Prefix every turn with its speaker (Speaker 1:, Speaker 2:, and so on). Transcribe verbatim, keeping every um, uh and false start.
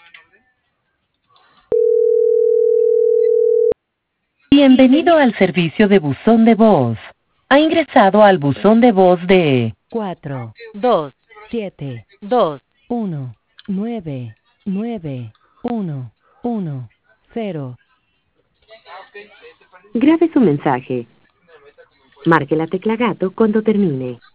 Speaker 1: Bienvenido al servicio de buzón de voz. Ha ingresado al buzón de voz de cuatro dos siete dos uno nueve nueve uno uno cero. Grabe su mensaje. Marque la tecla gato cuando termine.